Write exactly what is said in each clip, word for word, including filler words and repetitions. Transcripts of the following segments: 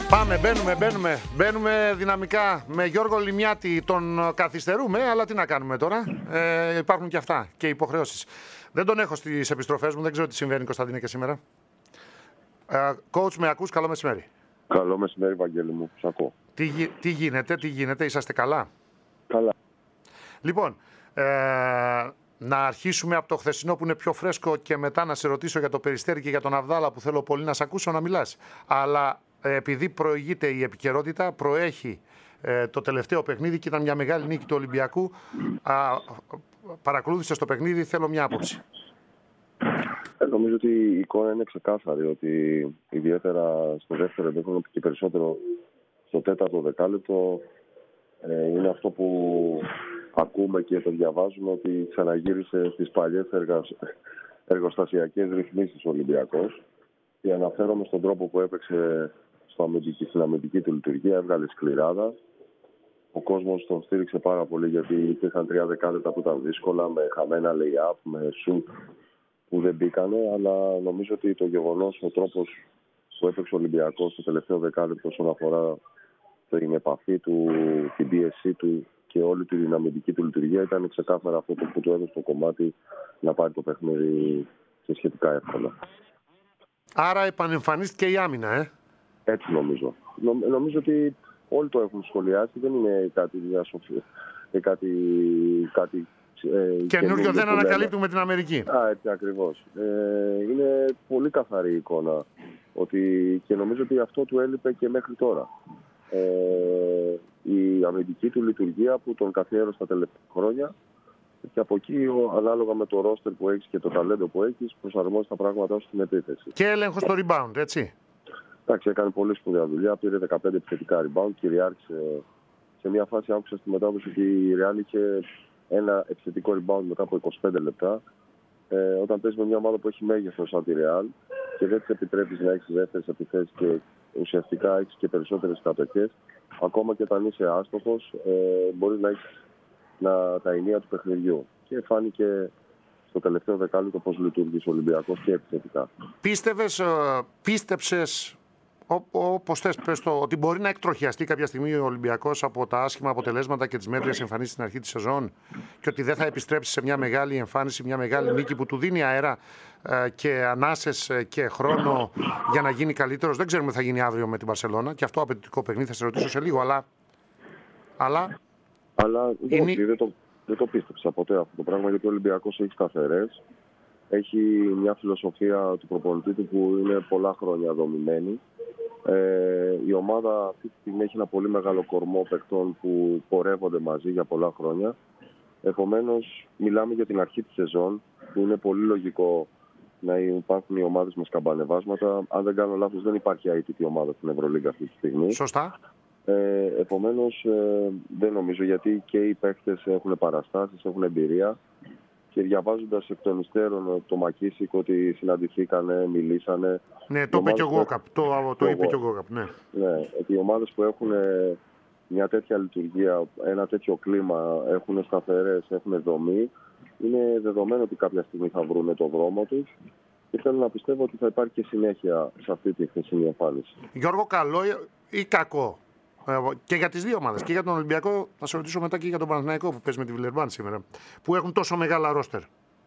Πάμε, μπαίνουμε, μπαίνουμε, μπαίνουμε δυναμικά με Γιώργο Λιμιάτη. Τον καθυστερούμε, αλλά τι να κάνουμε τώρα. Ε, υπάρχουν και αυτά και υποχρεώσεις. Δεν τον έχω στις επιστροφές μου, δεν ξέρω τι συμβαίνει, Κωνσταντίνε, και σήμερα. Ε, coach, με ακούς? Καλό μεσημέρι. Καλό μεσημέρι, Βαγγέλη μου. Σ' ακούω. Τι, γι, τι γίνεται, τι γίνεται, είσαστε καλά? Καλά. Λοιπόν, ε, να αρχίσουμε από το χθεσινό που είναι πιο φρέσκο και μετά να σε ρωτήσω για το Περιστέρι και για τον Αβδάλα που θέλω πολύ να σε ακούσω να μιλάς. Αλλά ε, επειδή προηγείται η επικαιρότητα, προέχει ε, το τελευταίο παιχνίδι και ήταν μια μεγάλη νίκη του Ολυμπιακού. Α, παρακολούθησες το παιχνίδι, θέλω μια άποψη. Ε, νομίζω ότι η εικόνα είναι ξεκάθαρη, ότι ιδιαίτερα στο δεύτερο ενδέχον και περισσότερο στο τέταρτο δεκάλεπτο ε, είναι αυτό που ακούμε και το διαβάζουμε, ότι ξαναγύρισε στις παλιές εργασ... εργοστασιακές ρυθμίσεις ο Ολυμπιακός, και αναφέρομαι στον τρόπο που έπαιξε στο αμυντική, στην αμυντική του λειτουργία, έβγαλε σκληράδα. Ο κόσμος τον στήριξε πάρα πολύ, γιατί υπήρχαν τρία δεκάλεπτα που ήταν δύσκολα, με χαμένα lay-up, με shoot που δεν μπήκανε, αλλά νομίζω ότι το γεγονός, ο τρόπος που έπαιξε ο Ολυμπιακός στο τελευταίο δεκάλεπτο όσον αφορά την επαφή του, την πίεσή του και όλη τη δυναμική του λειτουργία, ήταν ξεκάθαρα αυτό που του έδωσε το κομμάτι να πάρει το παιχνίδι και σχετικά εύκολα. Άρα επανεμφανίστηκε η άμυνα, ε? Έτσι νομίζω. Νο, νομίζω ότι όλοι το έχουν σχολιάσει, δεν είναι κάτι διασοφή, κάτι, κάτι ε, καινούριο δεν ανακαλύπτουμε την Αμερική. Α, έτσι ακριβώς. Ε, είναι πολύ καθαρή η εικόνα, ότι, και νομίζω ότι αυτό του έλειπε και μέχρι τώρα. Ε, η αμυντική του λειτουργία που τον καθιέρωσε τα τελευταία χρόνια, και από εκεί, ανάλογα με το ρόστερ που έχεις και το ταλέντο που έχεις, προσαρμόζει τα πράγματα σου στην επίθεση. Και έλεγχο στο rebound, έτσι. Εντάξει, έκανε πολύ σπουδαία δουλειά. Πήρε δεκαπέντε επιθετικά rebound, κυριάρχησε. Σε μια φάση άκουσα στη μετάδοση ότι η Real είχε ένα επιθετικό rebound μετά από είκοσι πέντε λεπτά. Ε, όταν παίζει με μια ομάδα που έχει μέγεθος σαν τη Real και δεν της επιτρέπεις να έχεις δεύτερες επιθέσεις και ουσιαστικά έχεις και περισσότερες κατοχές, ακόμα και όταν είσαι άστοχος, ε, μπορείς να έχεις να, τα ενία του παιχνιδιού. Και φάνηκε στο τελευταίο δεκάλεπτο πώς λειτουργήσε ο Ολυμπιακός και επιθετικά. Πίστευες, πίστεψες, όπως θες πες το, ότι μπορεί να εκτροχιαστεί κάποια στιγμή ο Ολυμπιακός από τα άσχημα αποτελέσματα και τις μέτριες εμφανίσεις στην αρχή της σεζόν, και ότι δεν θα επιστρέψει σε μια μεγάλη εμφάνιση, μια μεγάλη νίκη που του δίνει αέρα και ανάσες και χρόνο για να γίνει καλύτερος? Δεν ξέρουμε τι θα γίνει αύριο με την Μπαρσελόνα, και αυτό απαιτητικό παιχνίδι, θα σε ρωτήσω σε λίγο, αλλά... Αλλά, αλλά είναι... όχι, δεν, το, δεν το πίστεψα ποτέ αυτό το πράγμα, γιατί ο Ολυμπιακός έχει σταθερές. Έχει μια φιλοσοφία του προπονητή του που είναι πολλά χρόνια δομημένη. Ε, η ομάδα αυτή τη στιγμή έχει ένα πολύ μεγάλο κορμό παικτών που πορεύονται μαζί για πολλά χρόνια. Επομένως, μιλάμε για την αρχή της σεζόν, που είναι πολύ λογικό να υπάρχουν οι ομάδες με σκαμπανεβάσματα. Αν δεν κάνω λάθος, δεν υπάρχει αίτητη ομάδα στην Ευρωλίγκα αυτή τη στιγμή. Σωστά. Ε, επομένως, ε, δεν νομίζω, γιατί και οι παίκτες έχουν παραστάσεις, έχουν εμπειρία. Και διαβάζοντας εκ των υστέρων το Μακίσικ ότι συναντηθήκανε, μιλήσανε. Ναι, το είπε και ο Γκόκαπ. Το, το, το είπε και ο Γκόκαπ, ναι. Ναι, ότι οι ομάδες που έχουν μια τέτοια λειτουργία, ένα τέτοιο κλίμα, έχουν σταθερές, έχουν δομή, είναι δεδομένο ότι κάποια στιγμή θα βρουν το δρόμο τους, και θέλω να πιστεύω ότι θα υπάρχει και συνέχεια σε αυτή τη χθεσινή εμφάνιση. Γιώργο, καλό ή κακό? Και για τις δύο ομάδες, και για τον Ολυμπιακό, θα σε ρωτήσω μετά, και για τον Παναθηναϊκό που παίζει με τη Βιλερμπάν σήμερα, που έχουν τόσο μεγάλα ρόστερ.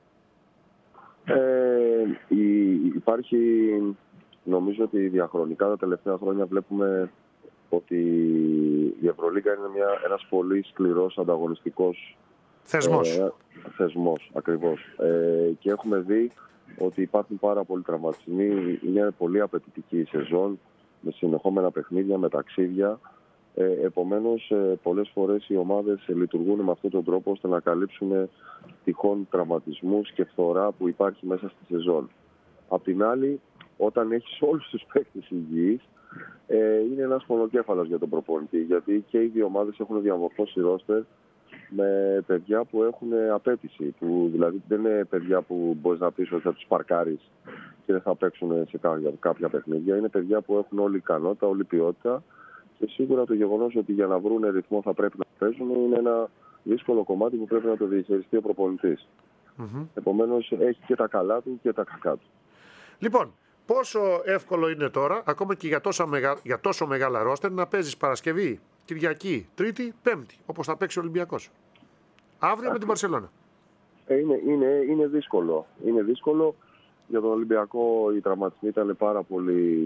Ε, η, υπάρχει, νομίζω ότι διαχρονικά τα τελευταία χρόνια βλέπουμε ότι η Ευρωλίγκα είναι μια, ένας πολύ σκληρός ανταγωνιστικός θεσμός. Ε, θεσμός, ακριβώς. Ε, και έχουμε δει ότι υπάρχουν πάρα πολλοί τραυματισμοί, είναι πολύ απαιτητική η σεζόν, με συνεχόμενα παιχνίδια, με ταξίδια. Ε, επομένως, ε, πολλές φορές οι ομάδες λειτουργούν με αυτόν τον τρόπο ώστε να καλύψουν τυχόν τραυματισμούς και φθορά που υπάρχει μέσα στη σεζόν. Απ' την άλλη, όταν έχεις όλους τους παίκτες υγιείς, ε, είναι ένας πονοκέφαλος για τον προπονητή, γιατί και οι δύο ομάδες έχουν διαμορφώσει ρόστερ με παιδιά που έχουν απέτηση. Που, δηλαδή, δεν είναι παιδιά που μπορείς να πεις ότι θα τους παρκάρεις και δεν θα παίξουν σε κάποια, κάποια παιχνίδια. Είναι παιδιά που έχουν όλη ικανότητα, όλη ποιότητα. Και σίγουρα το γεγονός ότι για να βρουν ρυθμό θα πρέπει να παίζουν είναι ένα δύσκολο κομμάτι που πρέπει να το διαχειριστεί ο προπονητής. Mm-hmm. Επομένως, έχει και τα καλά του και τα κακά του. Λοιπόν, πόσο εύκολο είναι τώρα, ακόμα και για, τόσα μεγα... για τόσο μεγάλα ρόστερ, να παίζεις Παρασκευή, Κυριακή, Τρίτη, Πέμπτη, όπως θα παίξει ο Ολυμπιακός. Αύριο με την Μπαρσελόνα. Ε, είναι, είναι, είναι δύσκολο. Είναι δύσκολο. Για τον Ολυμπιακό οι τραυματισμοί ήταν πάρα πολύ.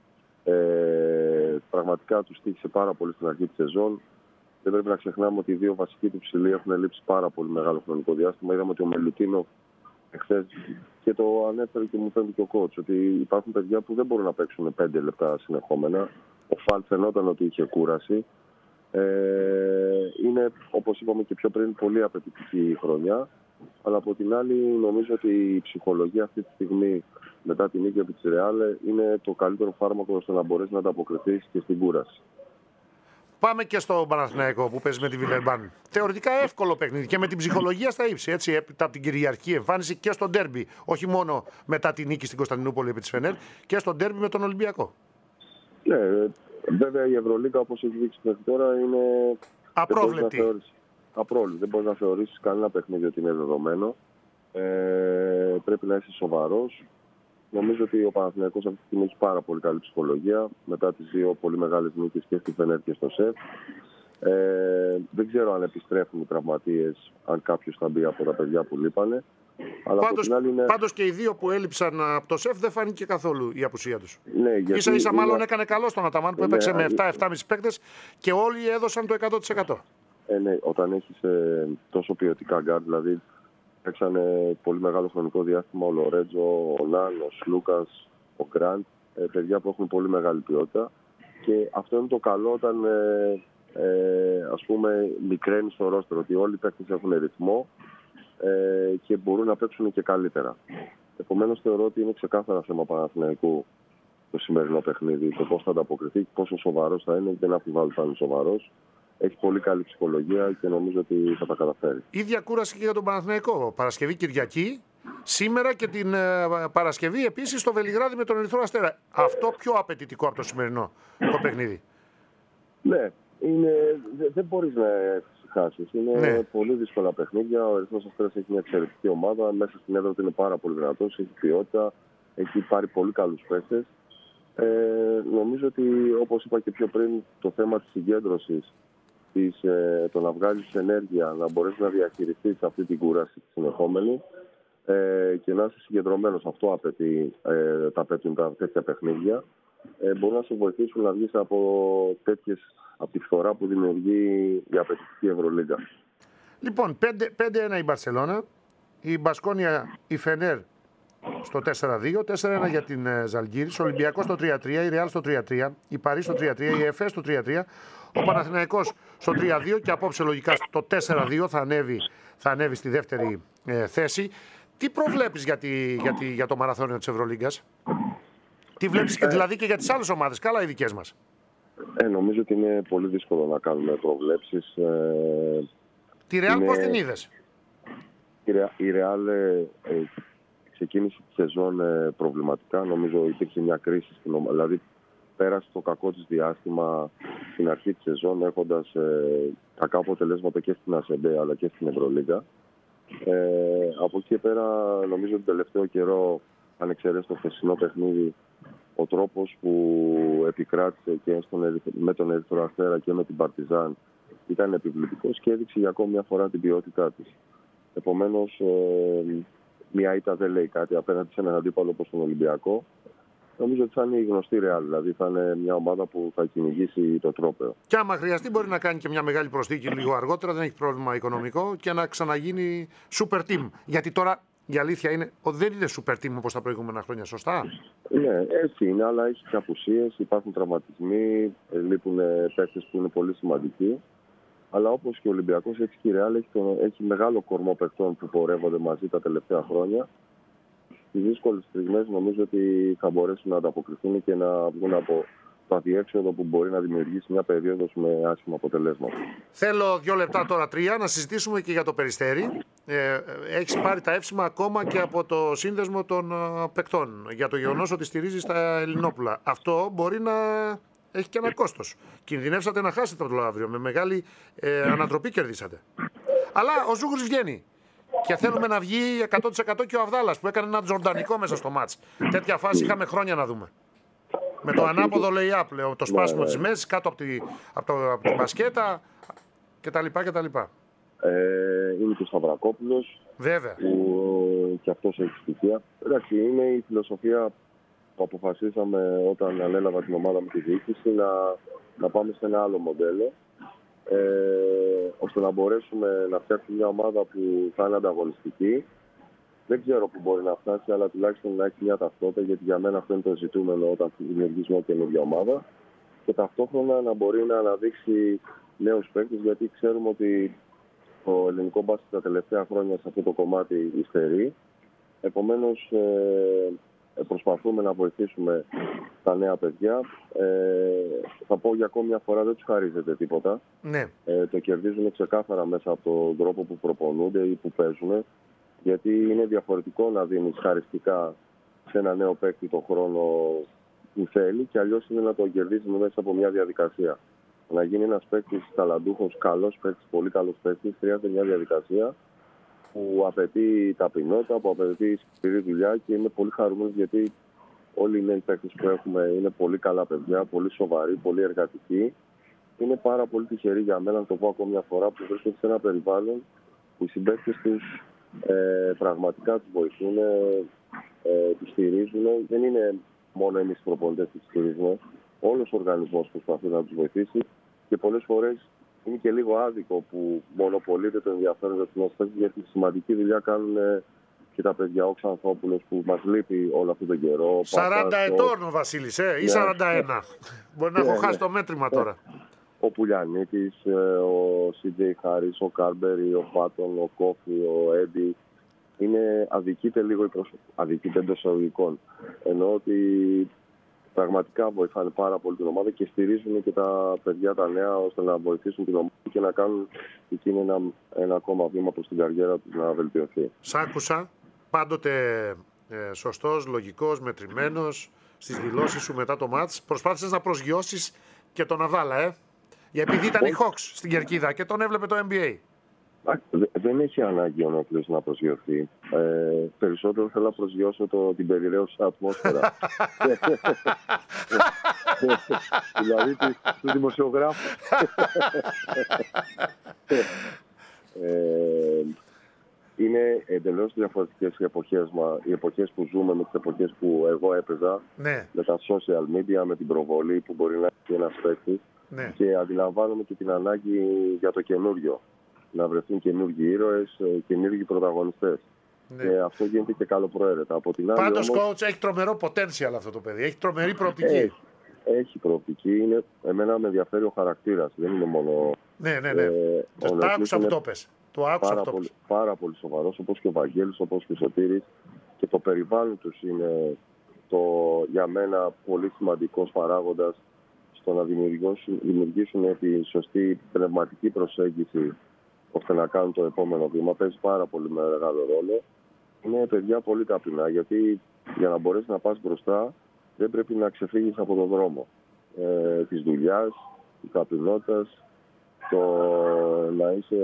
Ε, πραγματικά του τύχησε πάρα πολύ στην αρχή τη σεζόν. Δεν πρέπει να ξεχνάμε ότι οι δύο βασικοί του ψηλοί έχουν λείψει πάρα πολύ μεγάλο χρονικό διάστημα. Είδαμε ότι ο Μελουτίνο εχθές και το ανέφερε και μου φαίνεται και ο κότς, ότι υπάρχουν παιδιά που δεν μπορούν να παίξουν πέντε λεπτά συνεχόμενα. Ο Φαλ φαινόταν ότι είχε κούραση. Ε, είναι, όπως είπαμε και πιο πριν, πολύ απαιτητική η χρονιά. Αλλά από την άλλη, νομίζω ότι η ψυχολογία αυτή τη στιγμή, μετά την νίκη από τη Ρεάλ, είναι το καλύτερο φάρμακο ώστε να μπορέσει να ανταποκριθεί και στην κούραση. Πάμε και στο Παναθηναϊκό που παίζει με τη Βιλερμπάν. Θεωρητικά εύκολο παιχνίδι και με την ψυχολογία στα ύψη. Έτσι, έπειτα από την κυριαρχική εμφάνιση και στο ντέρμπι. Όχι μόνο μετά τη νίκη στην Κωνσταντινούπολη επί της Φενέρ, και στο ντέρμπι με τον Ολυμπιακό. Ναι, βέβαια η Ευρωλίγκα, όπως έχει δείξει μέχρι τώρα, είναι απρόβλεπτη. Απρόβλεπτη. Δεν μπορεί να θεωρήσει κανένα παιχνίδι ότι είναι δεδομένο. Ε, πρέπει να είσαι σοβαρός. Νομίζω ότι ο Παναθηναϊκός αυτή τη στιγμή έχει πάρα πολύ καλή ψυχολογία μετά τις δύο πολύ μεγάλες νίκες και στη Φενέρ και στο ΣΕΦ. Ε, δεν ξέρω αν επιστρέφουν οι τραυματίες, αν κάποιος θα μπει από τα παιδιά που λείπανε. Αλλά πάντως, είναι... πάντως και οι δύο που έλειψαν από το ΣΕΦ δεν φάνηκε καθόλου η απουσία τους. Ναι, γιατί ίσα ίσα είναι... μάλλον έκανε καλό στον Αταμάν που ναι, έπαιξε με ναι, επτά επτά κόμμα πέντε παίκτες και όλοι έδωσαν το εκατό τοις εκατό. Ε, ναι, όταν έχεις ε, τόσο ποιοτικά γκάρντ, δηλαδή παίξανε πολύ μεγάλο χρονικό διάστημα ο Λορέτζο, ο Ναν, ο Σλούκας, ο Γκραντ, ε, παιδιά που έχουν πολύ μεγάλη ποιότητα. Και αυτό είναι το καλό όταν ε, ε, ας πούμε μικραίνει στο ρόστερ, ότι όλοι οι παίκτες έχουν ρυθμό ε, και μπορούν να παίξουν και καλύτερα. Επομένως θεωρώ ότι είναι ξεκάθαρα θέμα Παναθηναϊκού το σημερινό παιχνίδι, το πώς θα ανταποκριθεί, πόσο σοβαρός θα είναι, δεν αμφιβάλλω θα είναι σοβαρός. Έχει πολύ καλή ψυχολογία και νομίζω ότι θα τα καταφέρει. Ίδια κούραση και για τον Παναθηναϊκό. Παρασκευή Κυριακή. Σήμερα και την ε, Παρασκευή επίσης στο Βελιγράδι με τον Ερυθρό Αστέρα. Αυτό πιο απαιτητικό από το σημερινό το παιχνίδι. Ναι, είναι, δεν, δεν μπορείς να χάσεις. Είναι ναι. πολύ δύσκολα παιχνίδια. Ο Ερυθρός Αστέρας έχει μια εξαιρετική ομάδα. Μέσα στην έδρα του είναι πάρα πολύ δυνατός. Έχει ποιότητα. Έχει πάρει πολύ καλούς παίκτες. Ε, νομίζω ότι, όπως είπα και πιο πριν, το θέμα της συγκέντρωσης, της, ε, το να βγάλεις ενέργεια, να μπορέσεις να διαχειριστείς αυτή την κούραση τη συνεχόμενη ε, και να είσαι συγκεντρωμένος. Αυτό απαιτεί, ε, τα απαιτούν τα τέτοια παιχνίδια. Ε, μπορούν να σε βοηθήσουν να βγεις από, τέτοιες, από τη φθορά που δημιουργεί η απαιτητική Ευρωλίγκα. Λοιπόν, πέντε ένα η Μπαρσελόνα, η Μπασκόνια, η Φενέρ στο τέσσερα δύο, τέσσερα ένα για την Ζαλγκίρις, ο Ολυμπιακός στο τρία τρία, η Ρεάλ στο τρία τρία, η Παρί στο τρία τρία, η Εφές στο τρία τρία, ο Παναθηναϊκός στο τρία δύο και απόψε λογικά στο τέσσερα δύο θα ανέβει, θα ανέβει στη δεύτερη ε, θέση. Τι προβλέπεις για, τη, για, τη, για το μαραθώνιο της Ευρωλίγκας? Τι βλέπεις και δηλαδή και για τις άλλες ομάδες, καλά οι δικές μας? Ε, νομίζω ότι είναι πολύ δύσκολο να κάνουμε προβλέψεις. Ε, τη Ρεάλ είναι... πώς την είδες? Η Ρεάλ ε, ε, ξεκίνησε τη σεζόν ε, προβληματικά. Νομίζω υπήρξε μια κρίση στην ομάδα. Δηλαδή πέρασε το κακό της διάστημα στην αρχή της σεζόν, έχοντας ε, κακά αποτελέσματα και στην ΑΣΕΜΠΕ αλλά και στην Ευρωλίγκα. Ε, από εκεί και πέρα νομίζω ότι τον τελευταίο καιρό, αν εξαιρέσει το χθεσινό παιχνίδι, ο τρόπος που επικράτησε και στον, με τον Ερυθρό Αστέρα και με την Παρτιζάν ήταν επιβλητικός και έδειξε για ακόμη μια φορά την ποιότητά της. Επομένως, ε, μια ήττα δεν λέει κάτι απέναντι σε έναν αντίπαλο όπως τον Ολυμπιακό. Νομίζω ότι θα είναι η γνωστή Ρεάλ, δηλαδή θα είναι μια ομάδα που θα κυνηγήσει το τρόπαιο. Και άμα χρειαστεί, μπορεί να κάνει και μια μεγάλη προσθήκη λίγο αργότερα, δεν έχει πρόβλημα οικονομικό και να ξαναγίνει super team. Γιατί τώρα η αλήθεια είναι ότι δεν είναι super team όπως τα προηγούμενα χρόνια, σωστά? Ναι, έτσι είναι, αλλά έχει και απουσίες, υπάρχουν τραυματισμοί, λείπουν παίκτες που είναι πολύ σημαντικοί. Αλλά όπως και ο Ολυμπιακός, έτσι και η Ρεάλ έχει, έχει μεγάλο κορμό παικτών που πορεύονται μαζί τα τελευταία χρόνια. Στις δύσκολες στιγμές νομίζω ότι θα μπορέσουν να ανταποκριθούν και να βγουν από το αδιέξοδο που μπορεί να δημιουργήσει μια περίοδος με άσχημα αποτελέσματα. Θέλω δύο λεπτά τώρα, τρία, να συζητήσουμε και για το Περιστέρι. Ε, έχεις πάρει τα εύσημα ακόμα και από το σύνδεσμο των uh, παικτών για το γεγονός ότι στηρίζει τα Ελληνόπουλα. Αυτό μπορεί να έχει και ένα κόστος. Κινδυνεύσατε να χάσετε το αύριο. Με μεγάλη ε, ανατροπή κερδίσατε. Αλλά ο Ζούγκρης βγαίνει Και θέλουμε να βγει εκατό τοις εκατό και ο Αβδάλας που έκανε ένα τζορντανικό μέσα στο μάτς. Τέτοια φάση είχαμε χρόνια να δούμε. Με το ανάποδο lay-up, λέω, το σπάσιμο της μέσης κάτω από, τη, από, το, από την μπασκέτα κτλ. κτλ. Ε, είναι και ο Σταυρακόπουλος. Βέβαια. Που και αυτός έχει στοιχεία. Εντάξει, είναι η φιλοσοφία που αποφασίσαμε όταν ανέλαβα την ομάδα με τη διοίκηση να, να πάμε σε ένα άλλο μοντέλο. Ε, ώστε να μπορέσουμε να φτιάξουμε μια ομάδα που θα είναι ανταγωνιστική. Δεν ξέρω πού μπορεί να φτάσει, αλλά τουλάχιστον να έχει μια ταυτότητα, γιατί για μένα αυτό είναι το ζητούμενο όταν δημιουργήσει μια καινούργια ομάδα. Και ταυτόχρονα να μπορεί να αναδείξει νέους παίκτες, γιατί ξέρουμε ότι το ελληνικό μπάσκετ τα τελευταία χρόνια σε αυτό το κομμάτι υστερεί. Επομένως, ε, προσπαθούμε να βοηθήσουμε τα νέα παιδιά. Ε, θα πω για ακόμη μια φορά, δεν τους χαρίζεται τίποτα. Ναι. Ε, το κερδίζουν ξεκάθαρα μέσα από τον τρόπο που προπονούνται ή που παίζουν. Γιατί είναι διαφορετικό να δίνεις χαριστικά σε ένα νέο παίκτη τον χρόνο που θέλει και αλλιώς είναι να το κερδίσει μέσα από μια διαδικασία. Να γίνει ένας παίκτης ταλαντούχος, καλός παίκτης, πολύ καλός παίκτης, χρειάζεται μια διαδικασία που απαιτεί ταπεινότητα, που απαιτεί σκληρή δουλειά και είμαι πολύ χαρούμενος γιατί όλοι οι νέοι παίκτες που έχουμε είναι πολύ καλά παιδιά, πολύ σοβαροί, πολύ εργατικοί. Είναι πάρα πολύ τυχεροί για μένα, να το πω ακόμη μια φορά, που βρίσκονται σε ένα περιβάλλον που οι συμπαίκτες τους ε, πραγματικά τους βοηθούν, ε, τους στηρίζουν. Δεν είναι μόνο εμείς οι προπονητές που τους στηρίζουμε. Όλος ο οργανισμός προσπαθεί να τους βοηθήσει και πολλές φορές είναι και λίγο άδικο που μονοπολείται το ενδιαφέρον για τους νέους παίκτες, γιατί σημαντική δουλειά κάνουν και τα παιδιά. Ο Ξανθόπουλος που μας λείπει όλο αυτόν τον καιρό. σαράντα ετών ο Βασίλης, ε, ή ναι. σαράντα ένα. Μπορεί να ναι, έχω χάσει ναι. το μέτρημα τώρα. Ο Πουλιανίτης, ο Σι Τζέι Χάρις, ο Κάρμπερι, ο Πάτον, ο Κόφι, ο Έντι. Είναι αδικείται λίγο η προσωπική. Αδικείται εντός εισαγωγικών. Εννοώ ότι πραγματικά βοηθάνε πάρα πολύ την ομάδα και στηρίζουν και τα παιδιά τα νέα ώστε να βοηθήσουν την ομάδα και να κάνουν εκείνη ένα, ένα ακόμα βήμα προς την καριέρα τους να βελτιωθεί. Σ' άκουσα, πάντοτε ε, σωστός, λογικός, μετρημένος στις δηλώσεις σου μετά το μάτς. Προσπάθησες να προσγειώσεις και τον Αβδάλα, ε. Γιατί επειδή ήταν οι Hawks στην Κερκίδα και τον έβλεπε το N B A. Δεν έχει ανάγκη ο Νόκλης να προσγειωθεί. Ε, περισσότερο θέλω να προσγειώσω το, την περιραίωση ατμόσφαιρα. Δηλαδή του δημοσιογράφου. ε, είναι εντελώς διαφορετικές οι εποχές, οι εποχές που ζούμε με τις εποχές που εγώ έπαιζα. Ναι. Με τα social media, με την προβολή που μπορεί να έχει ένας παίκτης. Ναι. Και αντιλαμβάνομαι και την ανάγκη για το καινούριο. Να βρεθούν καινούργιοι ήρωες, καινούργιοι πρωταγωνιστές. Ναι. Και αυτό γίνεται και καλοπροαίρετα. Από την άλλη, πάντως, όμως, coach, έχει τρομερό potential αυτό το παιδί. Έχει τρομερή προοπτική. Έχει, έχει προοπτική. Είναι, εμένα με ενδιαφέρει ο χαρακτήρας. Δεν είναι μόνο. Ναι, ναι, ναι. Ε, το άκουσα που το πες. Το άκουσα πάρα, πολύ, πάρα πολύ σοβαρός, όπως και ο Βαγγέλης, όπως και ο Σωτήρης. Και το περιβάλλον τους είναι το, για μένα πολύ σημαντικός παράγοντας στο να δημιουργήσουν, δημιουργήσουν τη σωστή πνευματική προσέγγιση ώστε να κάνουν το επόμενο βήμα. Παίζει πάρα πολύ μεγάλο ρόλο. Είναι παιδιά πολύ ταπεινά, γιατί για να μπορέσει να πας μπροστά δεν πρέπει να ξεφύγεις από τον δρόμο ε, της δουλειάς, της ταπεινότητας, το να είσαι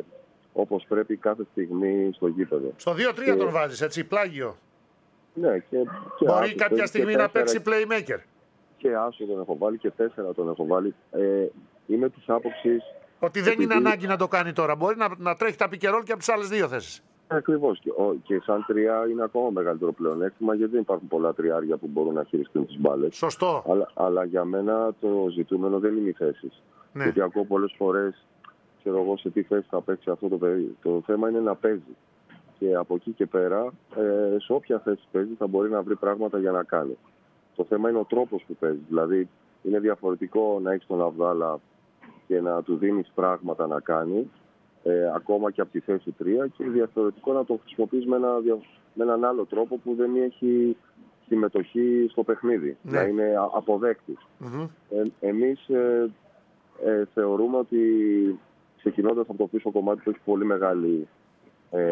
όπως πρέπει κάθε στιγμή στο γήπεδο. Στο δύο τρία και... τον βάζεις, έτσι, πλάγιο. Ναι, και, και μπορεί άσο, κάποια στιγμή και να τέσσερα, παίξει playmaker. Και άσο τον έχω βάλει και τέσσερα τον έχω βάλει. Ε, είμαι της άποψης ότι δεν επειδή... είναι ανάγκη να το κάνει τώρα. Μπορεί να, να τρέχει τα πικερόλ και από τις άλλες δύο θέσεις. Ακριβώς. Και, και σαν τρία είναι ακόμα μεγαλύτερο πλεονέκτημα, γιατί δεν υπάρχουν πολλά τριάρια που μπορούν να χειριστούν τις μπάλες. Σωστό. Αλλά, αλλά για μένα το ζητούμενο δεν είναι οι θέσεις. Ναι. Γιατί ακούω πολλές φορές, ξέρω εγώ σε τι θέση θα παίξει αυτό το παιδί. Το θέμα είναι να παίζει. Και από εκεί και πέρα, ε, σε όποια θέση παίζει θα μπορεί να βρει πράγματα για να κάνει. Το θέμα είναι ο τρόπος που παίζει. Δηλαδή, είναι διαφορετικό να έχεις τον Αβδάλα και να του δίνεις πράγματα να κάνει, ε, ακόμα και από τη θέση τρία, και διαφορετικό να τον χρησιμοποιείς με, ένα, με έναν άλλο τρόπο που δεν έχει συμμετοχή στο παιχνίδι, ναι. Να είναι αποδέκτης. Mm-hmm. Ε, εμείς ε, ε, θεωρούμε ότι ξεκινώντας από το πίσω κομμάτι που έχει πολύ μεγάλη ε,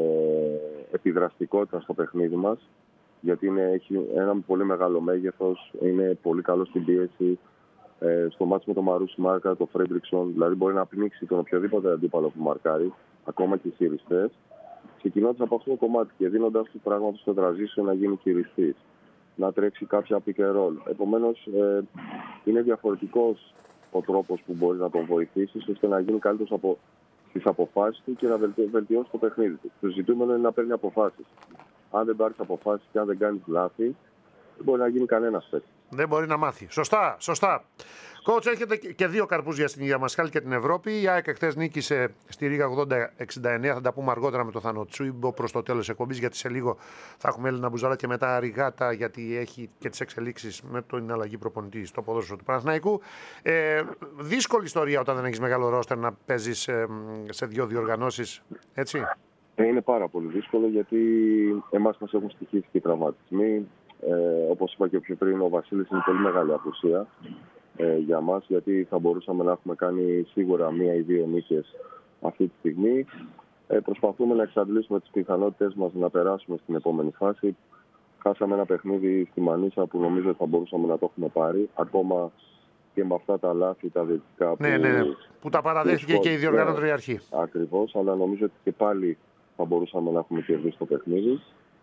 επιδραστικότητα στο παιχνίδι μας, γιατί είναι, έχει ένα πολύ μεγάλο μέγεθος, είναι πολύ καλό στην πίεση. Ε, στο μάτσο με τον Μαρούσι Μάρκα, τον Φρέντριξον, δηλαδή μπορεί να πνίξει τον οποιοδήποτε αντίπαλο που μαρκάρει, ακόμα και οι χειριστές. ξεκινώντας από αυτό το κομμάτι και δίνοντας του πράγματος στο τραζίσιο να γίνει κυριστής, να τρέξει κάποια pick and roll. Επομένως, ε, είναι διαφορετικός ο τρόπος που μπορεί να τον βοηθήσει ώστε να γίνει καλύτερος από στις αποφάσεις του και να βελτιώσει το παιχνίδι του. Το ζητούμενο είναι να παίρνει αποφάσεις. Αν δεν πάρεις αποφάσεις και αν δεν κάνεις λάθη, δεν μπορεί να γίνει κανένας παίκτη. Δεν μπορεί να μάθει. Σωστά, σωστά. Coach, έχετε και δύο καρπούς για στην Γιαμασχάλη και την Ευρώπη. Η ΑΕΚ εχθές νίκησε στη Ρήγα ογδόντα εξήντα εννέα. Θα τα πούμε αργότερα με το Θανοτσούιμπο προς το τέλος της εκπομπής, γιατί σε λίγο θα έχουμε Έλληνα Μπουζάρα και μετά Ριγάτα, γιατί έχει και τις εξελίξεις με την αλλαγή προπονητή στο ποδόσφαιρο του Παναθηναϊκού. Ε, δύσκολη ιστορία όταν δεν έχεις μεγάλο ρόστερ να παίζεις ε, σε δύο διοργανώσεις, έτσι. Είναι πάρα πολύ δύσκολο γιατί εμάς μας έχουν στοιχήσει και οι τραυματισμοί. Ε, όπως είπα και πιο πριν, ο Βασίλης είναι πολύ μεγάλη απουσία ε, για μας, γιατί θα μπορούσαμε να έχουμε κάνει σίγουρα μία ή δύο νίκες αυτή τη στιγμή. Ε, προσπαθούμε να εξαντλήσουμε τις πιθανότητες μας να περάσουμε στην επόμενη φάση. Χάσαμε ένα παιχνίδι στη Μανίσα που νομίζω θα μπορούσαμε να το έχουμε πάρει. Ακόμα και με αυτά τα λάθη, τα διαιτητικά που, ναι, ναι, ναι. που τα παραδέχτηκε και η διοργανώτρια αρχή. Ακριβώς, αλλά νομίζω ότι και πάλι θα μπορούσαμε να έχουμε κερδίσει το παιχνίδι.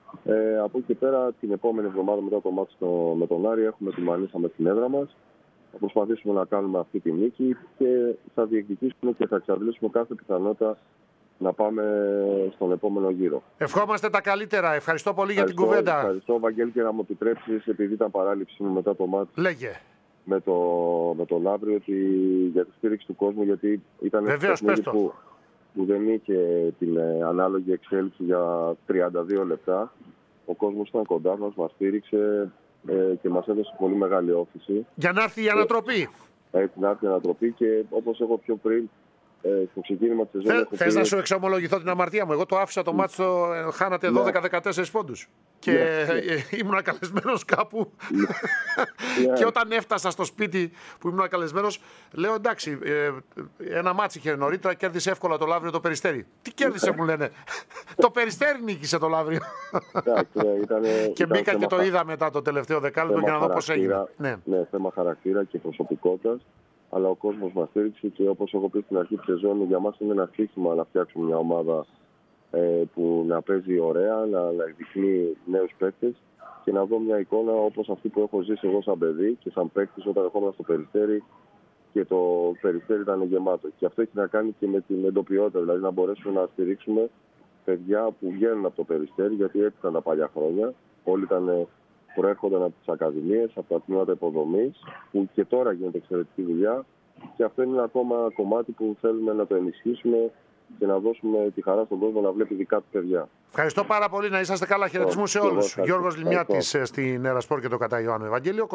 Ε, από εκεί και πέρα, την επόμενη εβδομάδα μετά το μάτι με τον Άρη, έχουμε τη Μανίσα με την έδρα μας. Θα προσπαθήσουμε να κάνουμε αυτή τη νίκη και θα διεκδικήσουμε και θα εξαντλήσουμε κάθε πιθανότητα να πάμε στον επόμενο γύρο. Ευχόμαστε τα καλύτερα. Ευχαριστώ πολύ ευχαριστώ, για την κουβέντα. Ευχαριστώ, Βαγγέλη, και να μου επιτρέψεις, επειδή ήταν παράληψη μου μετά το μάτι. Λέγε. Με το, με το Λαύριο, ότι για τη στήριξη του κόσμου, γιατί ήταν ένα παιχνίδι που, που δεν είχε την ε, ανάλογη εξέλιξη για τριάντα δύο λεπτά. Ο κόσμος ήταν κοντά μας, μας στήριξε ε, και μας έδωσε πολύ μεγάλη όθηση. Για να έρθει η ανατροπή. Έτσι, να έρθει η ανατροπή και όπως έχω πιο πριν, ε, στο ξεκίνημα της σεζόν... Θες πει... να σου εξομολογηθώ την αμαρτία μου? Εγώ το άφησα το mm. μάτσο, χάνατε δώδεκα δεκατέσσερις πόντους. Και yeah. ήμουν καλεσμένος κάπου. Yeah. Και όταν έφτασα στο σπίτι που ήμουν καλεσμένος, λέω εντάξει, ένα μάτσι είχε νωρίτερα, κέρδισε εύκολα το Λαύριο το Περιστέρι. Τι κέρδισε, μου λένε? Το Περιστέρι νίκησε το Λαύριο. Και μπήκα και το είδα μετά το τελευταίο δεκάλεπτο για να δω πώς έγινε. Ναι, θέμα χαρακτήρα και προσωπικότητας. Αλλά ο κόσμος μας στήριξε και όπως έχω πει στην αρχή της σεζόν, για μας είναι ένα στοίχημα να φτιάξουμε μια ομάδα ε, που να παίζει ωραία, να, να δείχνει νέους παίκτες και να δω μια εικόνα όπως αυτή που έχω ζήσει εγώ σαν παιδί και σαν παίκτης όταν ερχόμουν στο Περιστέρι και το Περιστέρι ήταν γεμάτο. Και αυτό έχει να κάνει και με την εντοπιότητα, δηλαδή να μπορέσουμε να στηρίξουμε παιδιά που βγαίνουν από το Περιστέρι, γιατί έτσι ήταν τα παλιά χρόνια. Όλοι ήταν, προέρχονταν από τις ακαδημίες, από τα τμήματα υποδομής, που και τώρα γίνεται εξαιρετική δουλειά. Και αυτό είναι ένα ακόμα κομμάτι που θέλουμε να το ενισχύσουμε και να δώσουμε τη χαρά στον κόσμο να βλέπει δικά του παιδιά. Ευχαριστώ πάρα πολύ. Να είσαστε καλά. Χαιρετισμούς σε όλους. Γιώργος Λιμιάτης στην Ερασπόρ και το κατά Ιωάννου Ευαγγέλιο.